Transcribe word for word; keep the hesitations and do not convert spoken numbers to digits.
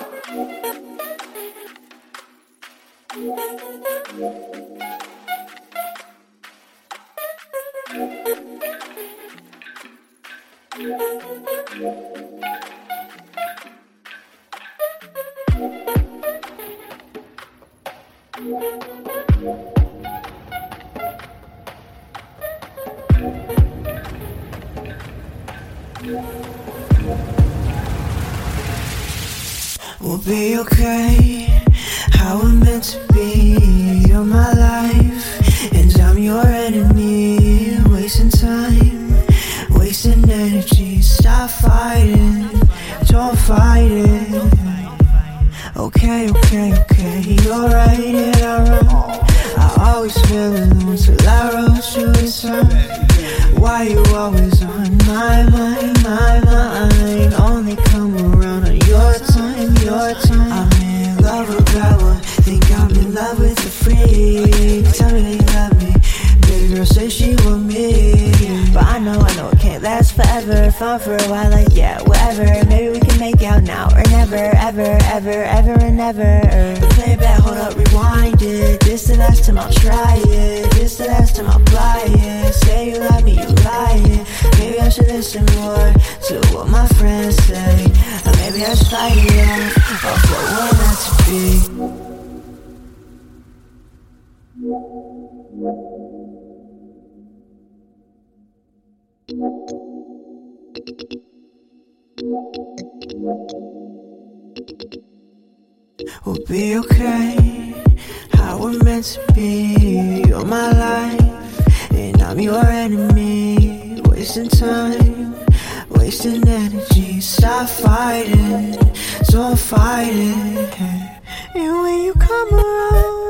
We'll be okay, how we're meant to be. You're my life, and I'm your enemy. Wasting time, wasting energy. Stop fighting, don't fight it. Okay, okay, okay, you're right and I'm wrong. I always feel alone till I wrote you a song. Why you always on my mind, my mind? Only come around on your time, your time. I'm in love with that one, think I'm in love with the freak. Tell me they love me, baby girl say she want me. But I know, I know it can't last forever. Fun for a while, like yeah, whatever. Maybe we can make out now or never, ever, ever, ever and never. Play back, hold up, rewind it. This the last time I'll try it. This the last time I'll buy it. Say you love me, you lying. Maybe I should listen more to what my friends say. Or maybe I should fight it off, off what we're meant to be. We'll be okay, how we're meant to be. You're my life, and I'm your enemy. Wasting time, wasting energy. Stop fighting, don't fight it. And when you come around,